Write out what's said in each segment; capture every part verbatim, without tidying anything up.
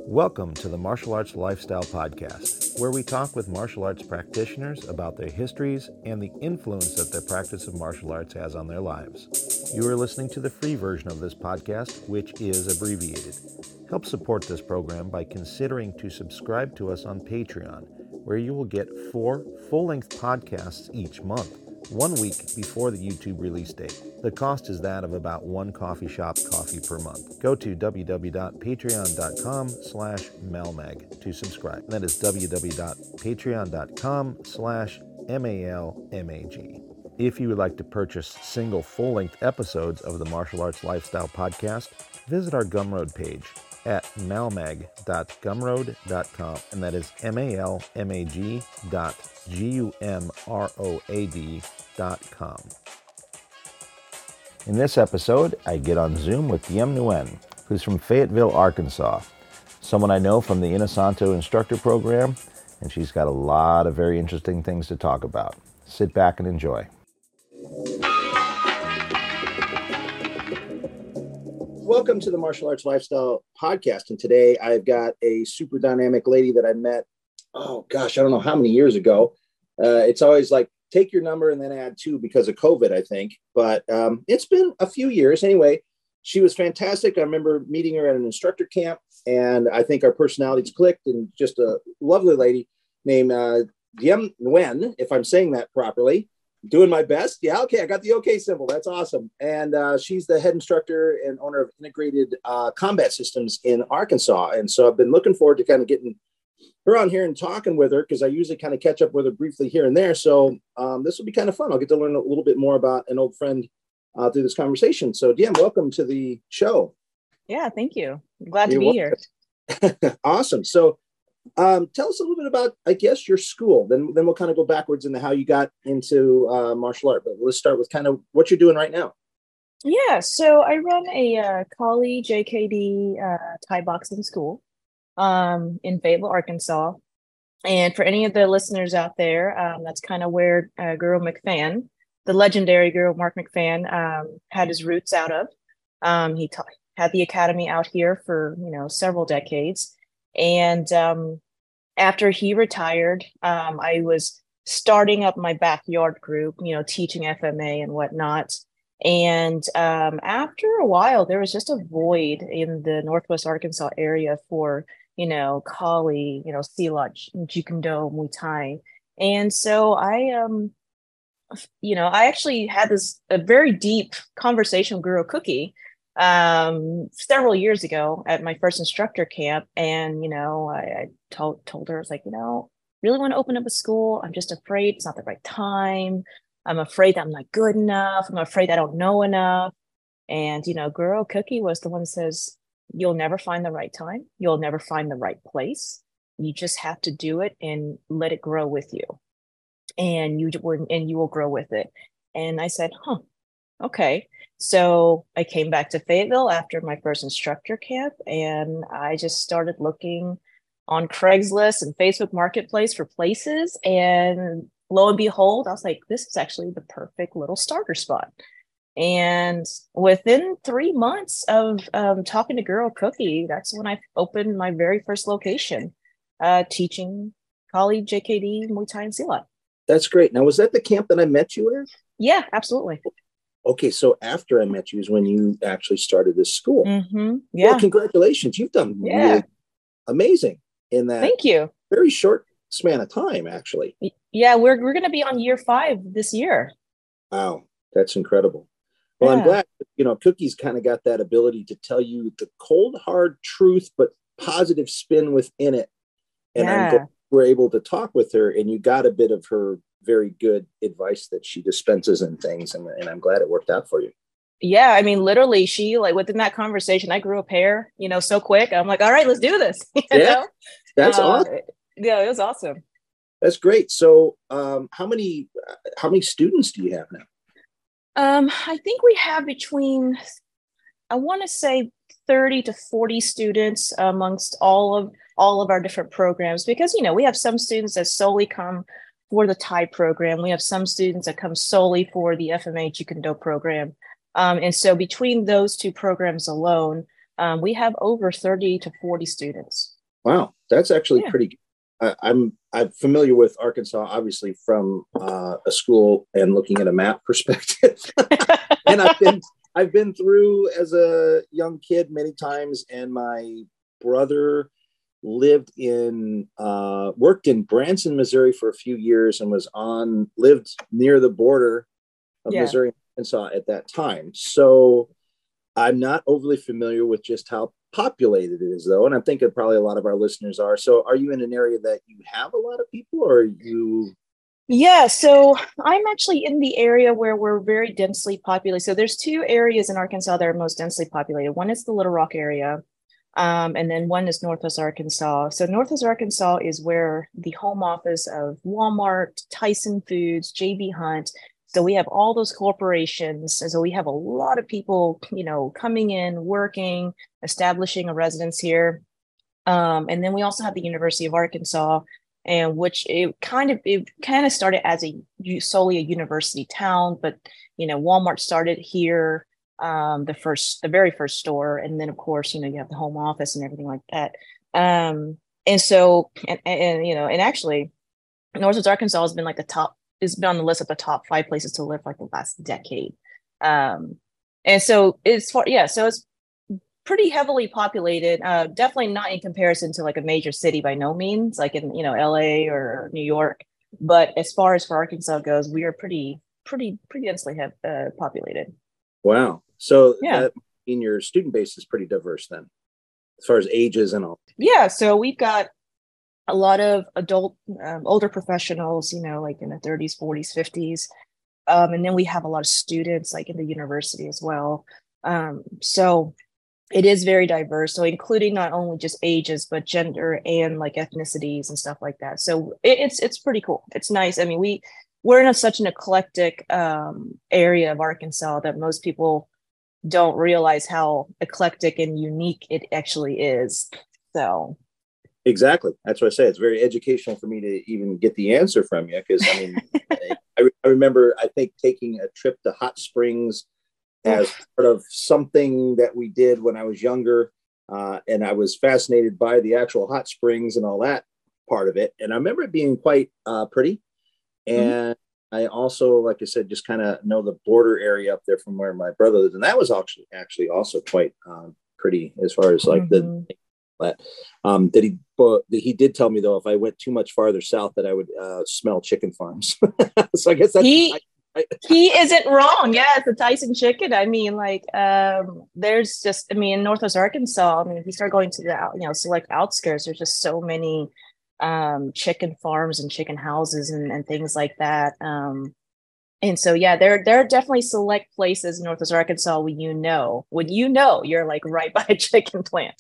Welcome to the Martial Arts Lifestyle Podcast, where we talk with martial arts practitioners about their histories and the influence that their practice of martial arts has on their lives. You are listening to the free version of this podcast, which is abbreviated. Help support this program by considering to subscribe to us on Patreon, where you will get four full-length podcasts each month, one week before the YouTube release date. The cost is that of about one coffee shop coffee per month. Go to www.patreon.com slash malmag to subscribe. That is www.patreon.com slash M-A-L-M-A-G. If you would like to purchase single full-length episodes of the Martial Arts Lifestyle Podcast, visit our Gumroad page at malmag dot gumroad dot com, and that is M-A-L-M-A-G dot G-U-M-R-O-A-D dot com. In this episode, I get on Zoom with Diem Nguyen, who's from Fayetteville, Arkansas, someone I know from the Inosanto instructor program, and she's got a lot of very interesting things to talk about. Sit back and enjoy. Welcome to the Martial Arts Lifestyle Podcast, and today I've got a super dynamic lady that I met, oh gosh, I don't know how many years ago. Uh, it's always like, take your number and then add two because of COVID, I think. But um, it's been a few years. Anyway, she was fantastic. I remember meeting her at an instructor camp, and I think our personalities clicked, and just a lovely lady named uh, Diem Nguyen, if I'm saying that properly. Doing my best. Yeah, okay, I got the okay symbol. That's awesome. And uh, she's the head instructor and owner of Integrated uh, Combat Systems in Arkansas. And so I've been looking forward to kind of getting her on here and talking with her, because I usually kind of catch up with her briefly here and there. So um, this will be kind of fun. I'll get to learn a little bit more about an old friend uh, through this conversation. So Diem, welcome to the show. Yeah, thank you. I'm glad You're to be welcome. here. Awesome. So um, tell us a little bit about, I guess, your school. Then, then we'll kind of go backwards into how you got into uh, martial art. But let's start with kind of what you're doing right now. Yeah, so I run a uh, Kali J K D uh, Thai boxing school um, in Fayetteville, Arkansas. And for any of the listeners out there, um, that's kind of where uh, Guru McFan, the legendary Guru Mark McFan, um, had his roots out of. Um, he ta- had the academy out here for, you know, several decades. And um, after he retired, um, I was starting up my backyard group, you know, teaching F M A and whatnot. And um, after a while, there was just a void in the Northwest Arkansas area for, you know, Kali, you know, Silat, Jeet-Kune-Do, Muay Thai. And so I, um, you know, I actually had this a very deep conversation with Guru Cookie um, several years ago at my first instructor camp. And, you know, I, I told, told her, I was like, you know, really want to open up a school. I'm just afraid it's not the right time. I'm afraid that I'm not good enough. I'm afraid I don't know enough. And, you know, Guru Cookie was the one that says, you'll never find the right time. You'll never find the right place. You just have to do it and let it grow with you. And you and you will grow with it. And I said, huh, okay. So I came back to Fayetteville after my first instructor camp, and I just started looking on Craigslist and Facebook Marketplace for places. And lo and behold, I was like, this is actually the perfect little starter spot. And within three months of um, talking to Guru Cookie, that's when I opened my very first location, uh, teaching Kali, J K D, Muay Thai, and Silat. That's great. Now, was that the camp that I met you at? Yeah, absolutely. Okay, so after I met you is when you actually started this school. Mm-hmm. Yeah. Well, congratulations. You've done yeah. really amazing in that Thank you. very short span of time, actually. Yeah, we're we're going to be on year five this year. Wow, that's incredible. Well, yeah. I'm glad, you know, Cookie's kind of got that ability to tell you the cold, hard truth, but positive spin within it. And yeah. I'm glad we're able to talk with her, and you got a bit of her very good advice that she dispenses and things. And, and I'm glad it worked out for you. Yeah. I mean, literally, she, like, within that conversation, I grew a pair, you know, so quick. I'm like, all right, let's do this. you yeah. know? That's uh, awesome. Yeah, it was awesome. That's great. So um, how many, how many students do you have now? Um, I think we have between, I want to say thirty to forty students amongst all of all of our different programs, because, you know, we have some students that solely come for the Thai program. We have some students that come solely for the F M A Jeet-Kune-Do program. Um, and so between those two programs alone, um, we have over thirty to forty students. Wow, that's actually Yeah. pretty. I, I'm I'm familiar with Arkansas, obviously from uh, a school and looking at a map perspective, and I've been I've been through as a young kid many times, and my brother lived in uh, worked in Branson, Missouri for a few years, and was on lived near the border of Yeah. Missouri and Arkansas at that time. So I'm not overly familiar with just how populated it is, though, and I'm thinking probably a lot of our listeners are. So, are you in an area that you have a lot of people, or are you? Yeah, so I'm actually in the area where we're very densely populated. So there's two areas in Arkansas that are most densely populated. One is the Little Rock area, um, and then one is Northwest Arkansas. So Northwest Arkansas is where the home office of Walmart, Tyson Foods, J B Hunt. So we have all those corporations. And so we have a lot of people, you know, coming in, working, establishing a residence here. Um, and then we also have the University of Arkansas, and which it kind of it kind of started as a solely a university town, but you know, Walmart started here, um, the first the very first store, and then of course, you know, you have the home office and everything like that. Um, and so and, and you know, and actually, Northwest Arkansas has been like the top, it's been on the list of the top five places to live like the last decade. Um, and so it's for yeah, so it's pretty heavily populated, uh, definitely not in comparison to like a major city by no means, like in, you know, L A or New York. But as far as for Arkansas goes, we are pretty, pretty, pretty densely have, uh, populated. Wow. So Yeah. that in your student base is pretty diverse then, as far as ages and all. Yeah. So we've got a lot of adult, um, older professionals, you know, like in the thirties, forties, fifties. Um, and then we have a lot of students like in the university as well. Um, so it is very diverse, so including not only just ages but gender and like ethnicities and stuff like that. So it, it's it's pretty cool. It's nice. I mean, we we're in a, such an eclectic um, area of Arkansas that most people don't realize how eclectic and unique it actually is. So Exactly, that's what I say. It's very educational for me to even get the answer from you, because I mean, I, I remember I think taking a trip to Hot Springs as part of something that we did when I was younger. Uh, and I was fascinated by the actual hot springs and all that part of it. And I remember it being quite uh, pretty. And mm-hmm. I also, like I said, just kind of know the border area up there from where my brother lives. And that was actually, actually also quite um, pretty as far as like mm-hmm. the, but um, that he, but he did tell me though, if I went too much farther south that I would uh, smell chicken farms. So I guess that's, he- I, he isn't wrong. Yeah, it's the Tyson chicken. I mean, like, um, there's just, I mean, in Northwest Arkansas, I mean, if you start going to the, you know, select outskirts, there's just so many um, chicken farms and chicken houses and, and things like that. Um, and so, yeah, there, there are definitely select places in Northwest Arkansas when you know, when you know you're like right by a chicken plant.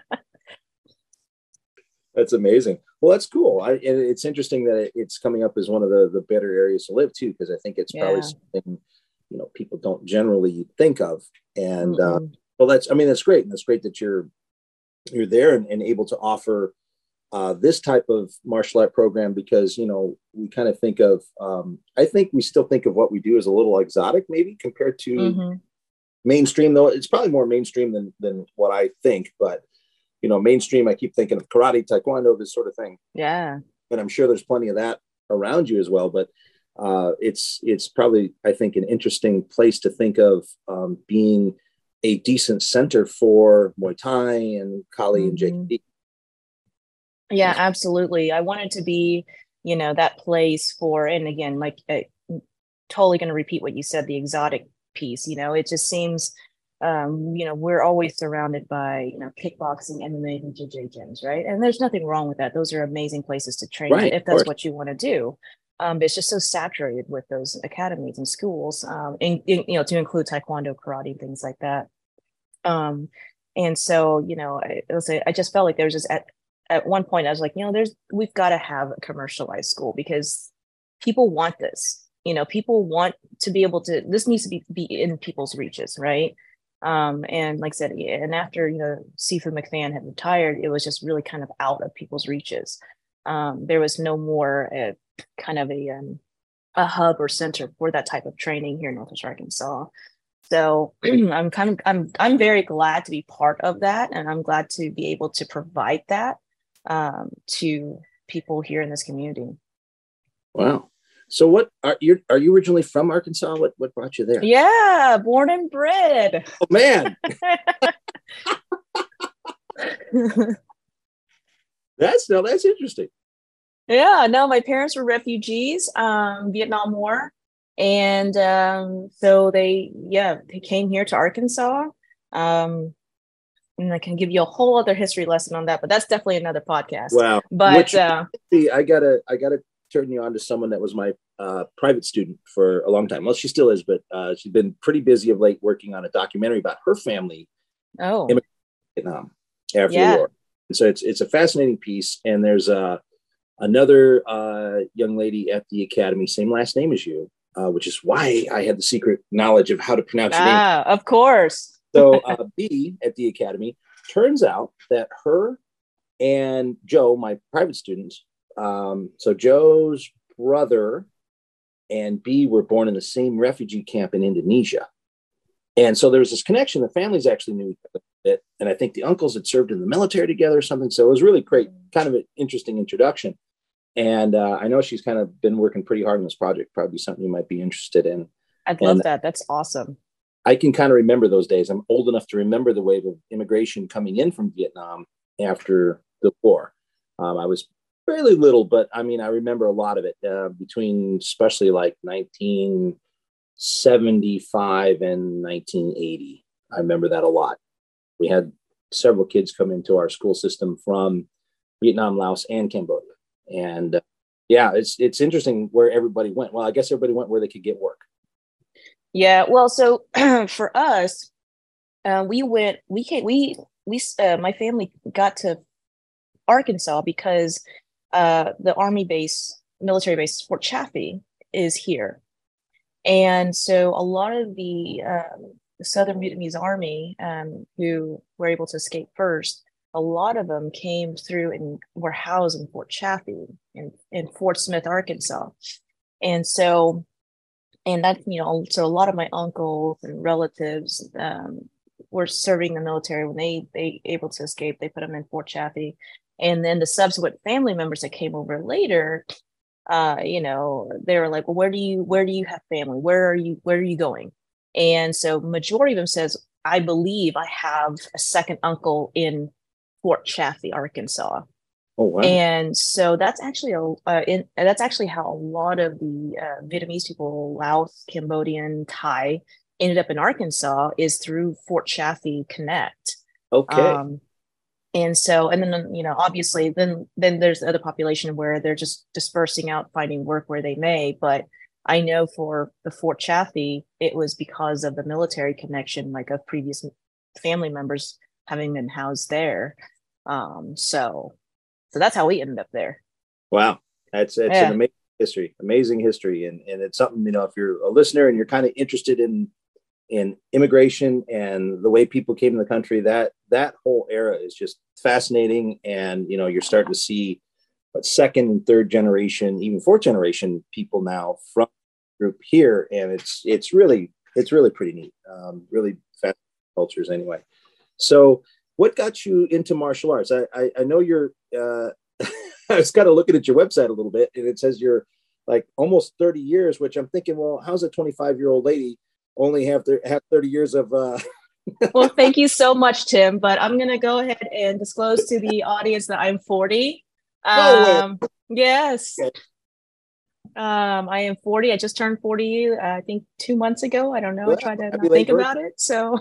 That's amazing. Well, that's cool. I, and it's interesting that it's coming up as one of the, the better areas to live too, because I think it's yeah. probably something, you know, people don't generally think of. And uh, well, that's, I mean, that's great. And that's great that you're, you're there and, and able to offer uh, this type of martial art program, because, you know, we kind of think of, um, I think we still think of what we do as a little exotic, maybe compared to mm-hmm. mainstream, though it's probably more mainstream than, than what I think, but you know, mainstream, I keep thinking of karate, taekwondo, this sort of thing. Yeah. And I'm sure there's plenty of that around you as well. But uh, it's it's probably, I think, an interesting place to think of um, being a decent center for Muay Thai and Kali mm-hmm. and J K D. Yeah, absolutely. I wanted to be, you know, that place for, and again, like, I, totally going to repeat what you said, the exotic piece. You know, it just seems... Um, you know, we're always surrounded by, you know, kickboxing, M M A, and J J gyms, right? And there's nothing wrong with that. Those are amazing places to train right, if that's what you want to do. Um, but it's just so saturated with those academies and schools, um, and, and, you know, to include taekwondo, karate, things like that. Um, and so, you know, I, it was a, I just felt like there was just at, at one point I was like, you know, there's, we've got to have a commercialized school because people want this. You know, people want to be able to, this needs to be, be in people's reaches, right? Um, and like I said, and after, you know, Sifu McMahon had retired, it was just really kind of out of people's reaches. Um, there was no more uh, kind of a, um, a hub or center for that type of training here in Northwest Arkansas. So I'm kind of, I'm, I'm very glad to be part of that. And I'm glad to be able to provide that. um, to people here in this community. Wow. So what are you, are you originally from Arkansas? What, what brought you there? Yeah, born and bred. Oh man. That's no, that's interesting. Yeah, no, my parents were refugees, um, Vietnam War. And um, so they, yeah, they came here to Arkansas. Um, and I can give you a whole other history lesson on that, but that's definitely another podcast. Wow. But Which, uh, see, I gotta, I gotta turn you on to someone that was my uh, private student for a long time. Well, she still is, but uh, she's been pretty busy of late working on a documentary about her family oh, in Vietnam after yeah. the war. And so it's it's a fascinating piece. And there's uh, another uh, young lady at the academy, same last name as you, uh, which is why I had the secret knowledge of how to pronounce your name. Ah, of course. So uh, B at the academy, turns out that her and Joe, my private student, um, so Joe's brother and B were born in the same refugee camp in Indonesia. And so there was this connection. The families actually knew each other a bit. And I think the uncles had served in the military together or something. So it was really great, kind of an interesting introduction. And uh, I know she's kind of been working pretty hard on this project, probably something you might be interested in. I'd love and that. That's awesome. I can kind of remember those days. I'm old enough to remember the wave of immigration coming in from Vietnam after the war. Um, I was fairly little, but I mean, I remember a lot of it uh, between especially like nineteen seventy-five and nineteen eighty. I remember that a lot. We had several kids come into our school system from Vietnam, Laos, and Cambodia. And uh, yeah, it's it's interesting where everybody went. Well, I guess everybody went where they could get work. Yeah, well, so for us, uh, we went, we came, we, we, uh, my family got to Arkansas because uh, the Army base, military base, Fort Chaffee is here. And so a lot of the, um, the Southern Vietnamese Army um, who were able to escape first, a lot of them came through and were housed in Fort Chaffee in, in Fort Smith, Arkansas. And so And that, you know, so a lot of my uncles and relatives um, were serving the military. When they they able to escape, they put them in Fort Chaffee. And then the subsequent family members that came over later, uh, you know, they were like, well, where do you where do you have family? Where are you where are you going? And so majority of them says, I believe I have a second uncle in Fort Chaffee, Arkansas. Oh, wow. And so that's actually a uh, in, that's actually how a lot of the uh, Vietnamese people, Laos, Cambodian, Thai, ended up in Arkansas is through Fort Chaffee Connect. Okay. Um, and so, and then you know, obviously, then then there's the other population where they're just dispersing out, finding work where they may. But I know for the Fort Chaffee, it was because of the military connection, like of previous family members having been housed there. Um, so. So that's how we ended up there. Wow. That's, that's yeah. an amazing history, amazing history. And, and it's something, you know, if you're a listener and you're kind of interested in, in immigration and the way people came to the country, that, that whole era is just fascinating. And, you know, you're starting to see what second and third generation, even fourth generation people now from the group here. And it's, it's really, it's really pretty neat. Um, really fascinating cultures anyway. So what got you into martial arts? I, I, I know you're, uh, I was kind of looking at your website a little bit and it says you're like almost thirty years, which I'm thinking, well, how's a twenty-five year old lady only have, th- have thirty years of, uh, well, thank you so much, Tim, but I'm going to go ahead and disclose to the audience that I'm forty. Um, no way. Yes. Okay. Um, I am forty. I just turned forty, uh, I think two months ago. I don't know. Well, I tried to not think birthday. about it. So,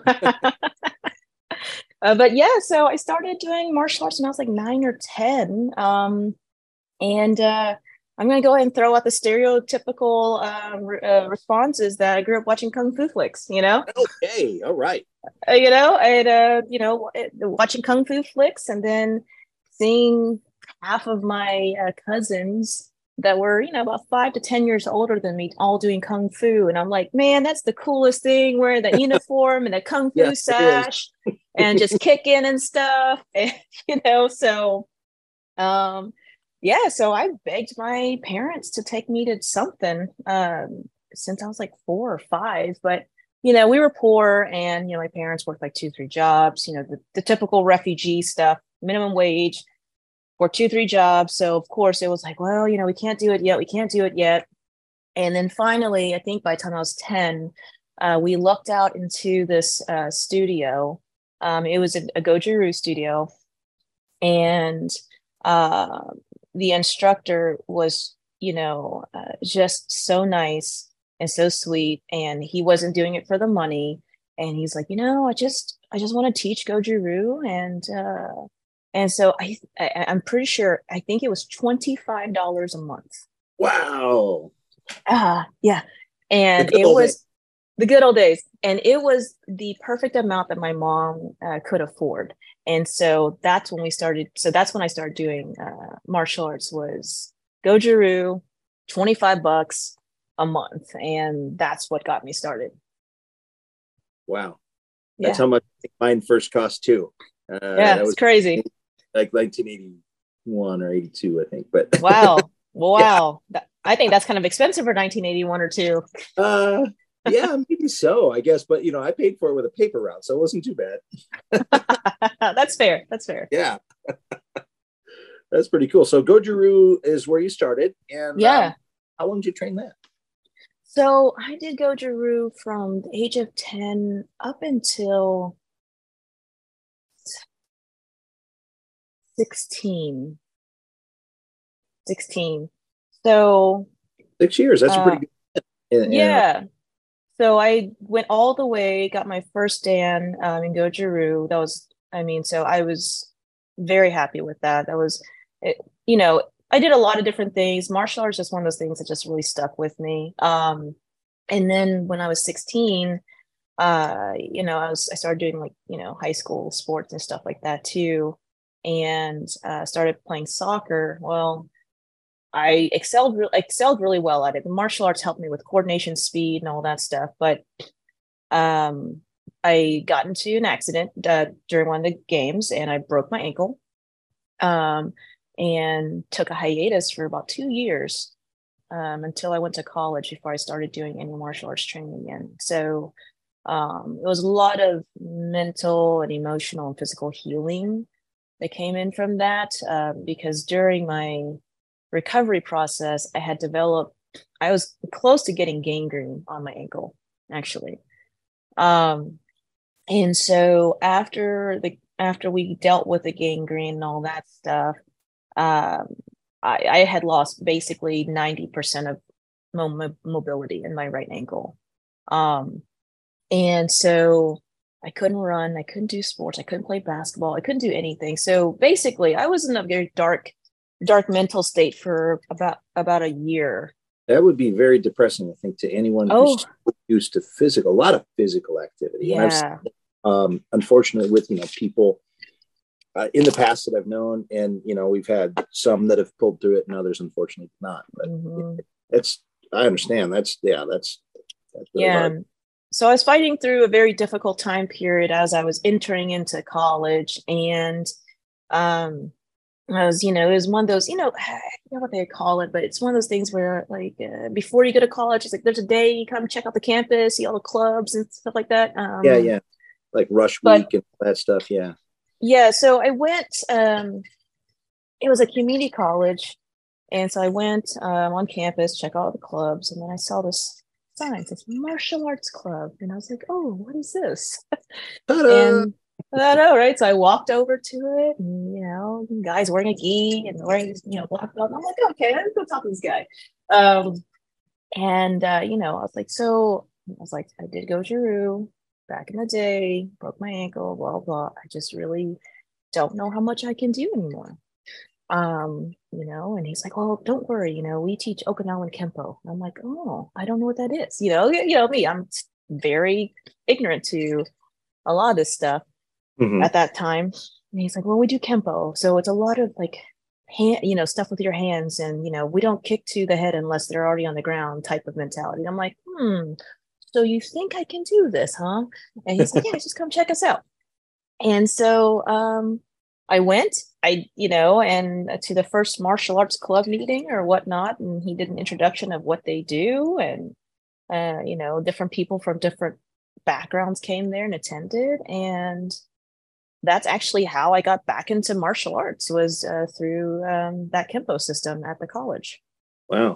uh, but yeah, so I started doing martial arts when I was like nine or ten. Um, and uh, I'm going to go ahead and throw out the stereotypical um, re- uh, responses that I grew up watching Kung Fu flicks, you know? Okay. All right. Uh, you know, and, uh, you know, watching Kung Fu flicks and then seeing half of my uh, cousins that were, you know, about five to ten years older than me, all doing Kung Fu. And I'm like, man, that's the coolest thing, wearing that uniform and the Kung Fu Yes, sash and just kicking and stuff. And, you know, so, um, yeah, so I begged my parents to take me to something um, since I was like four or five. But, you know, we were poor and, you know, my parents worked like two, three jobs, you know, the, the typical refugee stuff, minimum wage, worked two, three jobs. So of course it was like, well, you know, we can't do it yet. We can't do it yet. And then finally, I think by the time I was ten, uh, we looked out into this uh, studio. Um, it was a, a Goju-Ryu studio. And uh, the instructor was, you know, uh, just so nice and so sweet. And he wasn't doing it for the money. And he's like, you know, I just, I just want to teach Goju-Ryu. And, uh, and so I, I, I'm pretty sure, I think it was twenty-five dollars a month. Wow. Ah, yeah. And it was days. The good old days. And it was the perfect amount that my mom uh, could afford. And so that's when we started. So that's when I started doing uh, martial arts was Goju-Ryu, twenty-five bucks a month. And that's what got me started. Wow. That's yeah. how much mine first cost too. Uh, yeah, that was crazy. Like nineteen eighty-one or eighty-two, I think. But wow. Wow. Yeah. I think that's kind of expensive for nineteen eighty-one or two. Uh, yeah, maybe so, I guess. But, you know, I paid for it with a paper route, so it wasn't too bad. That's fair. That's fair. Yeah. That's pretty cool. So Goju-Ryu is where you started. And yeah. Um, how long did you train that? So I did Goju-Ryu from the age of ten up until sixteen. sixteen. So six years. That's uh, a pretty good. Yeah. yeah. So I went all the way, got my first Dan um, in Goju-Ryu. That was, I mean, so I was very happy with that. That was, it, you know, I did a lot of different things. Martial arts is just one of those things that just really stuck with me. Um, and then when I was sixteen, uh, you know, I was, I started doing like, you know, high school sports and stuff like that too. And uh, started playing soccer. Well, I excelled re- excelled really well at it. The martial arts helped me with coordination, speed, and all that stuff. But um, I got into an accident uh, during one of the games, and I broke my ankle, um, and took a hiatus for about two years um, until I went to college before I started doing any martial arts training again. So um, it was a lot of mental and emotional and physical healing that came in from that uh, because during my recovery process, I had developed, I was close to getting gangrene on my ankle, actually. Um, and so after the, after we dealt with the gangrene and all that stuff, um, I, I had lost basically ninety percent of mo- mobility in my right ankle. Um, and so I couldn't run, I couldn't do sports, I couldn't play basketball, I couldn't do anything. So basically I was in a very dark dark mental state for about about a year. That would be very depressing, I think, to anyone oh. who's used to physical, a lot of physical activity. Yeah. And I've seen, um, unfortunately, with, you know, people uh, in the past that I've known, and, you know, we've had some that have pulled through it and others, unfortunately, not. But mm-hmm. it's, I understand. That's, yeah, that's, that's really yeah. hard. So I was fighting through a very difficult time period as I was entering into college. And, um, I was, you know, it was one of those, you know, I don't know what they call it, but it's one of those things where, like, uh, before you go to college, it's like there's a day you come check out the campus, see all the clubs and stuff like that. Um, yeah, yeah, like Rush but, Week and that stuff. Yeah, yeah. So I went. Um, it was a community college, and so I went um, on campus, check out all the clubs, and then I saw this sign, it says martial arts club, and I was like, oh, what is this? and I know, right? So I walked over to it, and, you know, the guy's wearing a gi and wearing, you know, black belt. I'm like, okay, let's go talk to this guy. Um, and, uh, you know, I was like, so I was like, I did Goju-Ryu back in the day, broke my ankle, blah, blah. I just really don't know how much I can do anymore. Um, you know, and he's like, well, don't worry, you know, we teach Okinawan Kempo. And I'm like, oh, I don't know what that is. You know, you know me, I'm very ignorant to a lot of this stuff. Mm-hmm. At that time. And he's like, well, we do Kempo. So it's a lot of like, hand, you know, stuff with your hands. And, you know, we don't kick to the head unless they're already on the ground type of mentality. And I'm like, hmm, so you think I can do this, huh? And he's like, yeah, just come check us out. And so um, I went, I, you know, and to the first martial arts club meeting or whatnot. And he did an introduction of what they do. And, uh, you know, different people from different backgrounds came there and attended. And that's actually how I got back into martial arts, was uh, through um, that Kempo system at the college. Wow.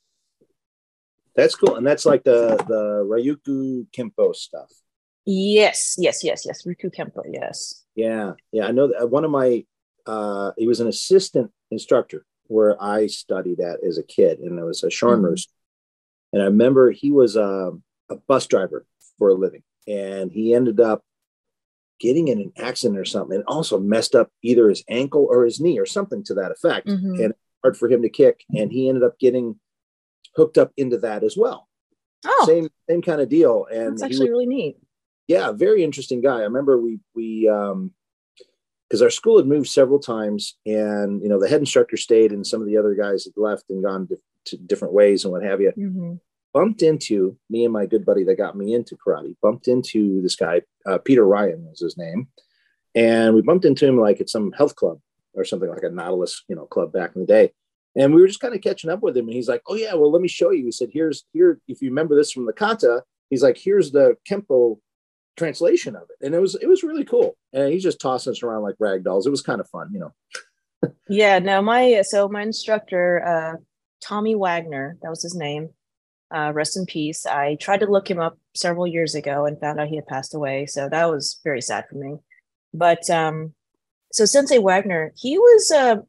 That's cool. And that's like the, the Ryukyu Kempo stuff. Yes, yes, yes, yes. Ryukyu Kempo, yes. Yeah. Yeah. I know that one of my, uh, he was an assistant instructor where I studied at as a kid, and it was a Sharnroost. Mm-hmm. And I remember he was a, a bus driver for a living, and he ended up getting in an accident or something, and also messed up either his ankle or his knee or something to that effect. Mm-hmm. And hard for him to kick. And he ended up getting hooked up into that as well. Oh, same, same kind of deal. And that's actually was, really neat. Yeah. Very interesting guy. I remember we, we, um, because our school had moved several times, and, you know, the head instructor stayed and some of the other guys had left and gone to, to different ways and what have you. Mm-hmm. Bumped into me and my good buddy that got me into karate, bumped into this guy, uh, Peter Ryan was his name. And we bumped into him like at some health club or something, like a Nautilus, you know, club back in the day. And we were just kind of catching up with him. And he's like, oh yeah, well, let me show you. He said, here's here. If you remember this from the kata, he's like, here's the Kempo translation of it. And it was, it was really cool. And he's just tossing us around like rag dolls. It was kind of fun, you know? Yeah, no, my, so my instructor, uh, Tommy Wagner, that was his name. Uh, rest in peace. I tried to look him up several years ago and found out he had passed away. So that was very sad for me. But, um, so Sensei Wagner, he was, uh,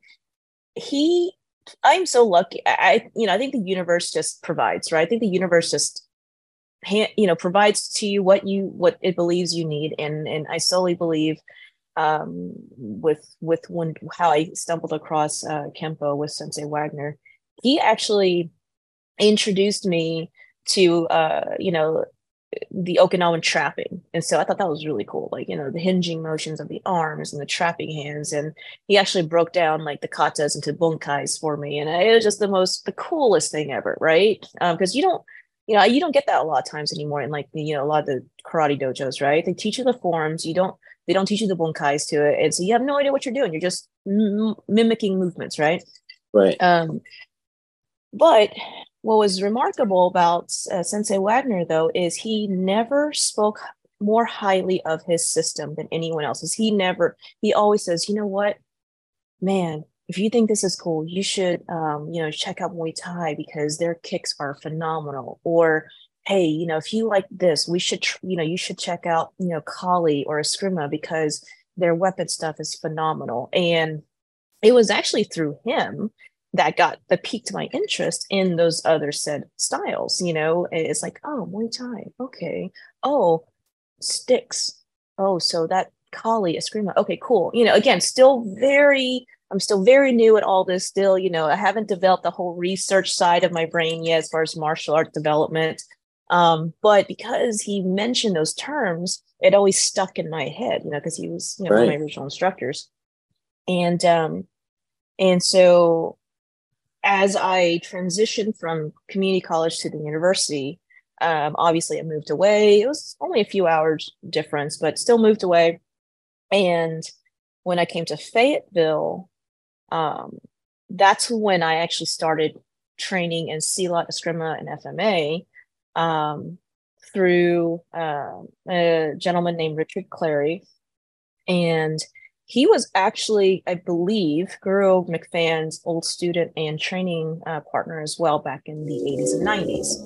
he, I'm so lucky. I, you know, I think the universe just provides, right? I think the universe just, you know, provides to you what you, what it believes you need. And, and I solely believe, um, with, with when, how I stumbled across, uh, Kempo with Sensei Wagner, he actually introduced me to, uh, you know, the Okinawan trapping. And so I thought that was really cool. Like, you know, the hinging motions of the arms and the trapping hands. And he actually broke down like the katas into bunkais for me. And it was just the most, the coolest thing ever. Right. Um, cause you don't, you know, you don't get that a lot of times anymore in like, the, you know, a lot of the karate dojos, right? They teach you the forms. You don't, they don't teach you the bunkais to it. And so you have no idea what you're doing. You're just m- mimicking movements. Right. Right. Um, but what was remarkable about uh, Sensei Wagner, though, is he never spoke more highly of his system than anyone else's. He never, he always says, you know what, man, if you think this is cool, you should, um, you know, check out Muay Thai because their kicks are phenomenal. Or, hey, you know, if you like this, we should, tr- you know, you should check out, you know, Kali or Eskrima because their weapon stuff is phenomenal. And it was actually through him that got that piqued my interest in those other said styles. You know, it's like, oh, Muay Thai, okay. Oh, sticks. Oh, so that Kali, Eskrima. Okay, cool. You know, again, still very, I'm still very new at all this. Still, you know, I haven't developed the whole research side of my brain yet as far as martial art development. Um, but because he mentioned those terms, it always stuck in my head. You know, because he was, you know, right. one of my original instructors, and um, and so. As I transitioned from community college to the university, um, obviously I moved away. It was only a few hours difference, but still moved away. And when I came to Fayetteville, um, that's when I actually started training in Silat, Eskrima, and F M A um, through uh, a gentleman named Richard Clary. And he was actually, I believe, Guru McFadden's old student and training uh, partner as well back in the eighties and nineties.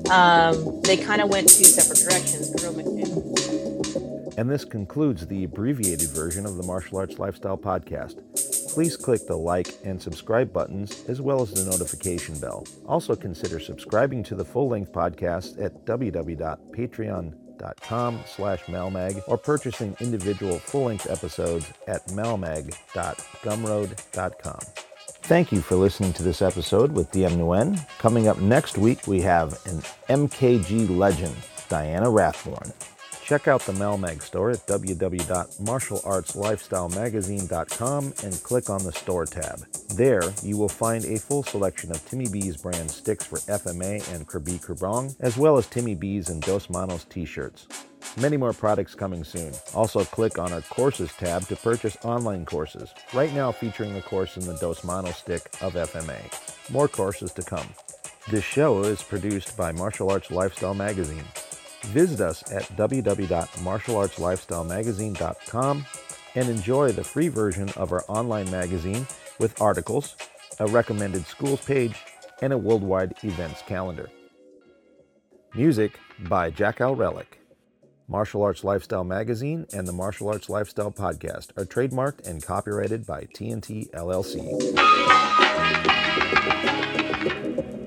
Um, they kind of went two separate directions, Guru McFadden. And this concludes the abbreviated version of the Martial Arts Lifestyle Podcast. Please click the like and subscribe buttons as well as the notification bell. Also consider subscribing to the full-length podcast at w w w dot patreon dot com slash malmag or purchasing individual full-length episodes at malmag dot gumroad dot com. Thank you for listening to this episode with D M Nguyen. Coming up next week, we have an M K G legend, Diana Rathborn. Check out the Malmag store at w w w dot martial arts lifestyle magazine dot com and click on the store tab. There, you will find a full selection of Timmy B's brand sticks for F M A and Krabi Krabong, as well as Timmy B's and Dos Manos t-shirts. Many more products coming soon. Also click on our courses tab to purchase online courses, right now featuring a course in the Dos Manos stick of F M A. More courses to come. This show is produced by Martial Arts Lifestyle Magazine. Visit us at w w w dot martial arts lifestyle magazine dot com and enjoy the free version of our online magazine with articles, a recommended schools page, and a worldwide events calendar. Music by Jackal Relic. Martial Arts Lifestyle Magazine and the Martial Arts Lifestyle Podcast are trademarked and copyrighted by T N T L L C.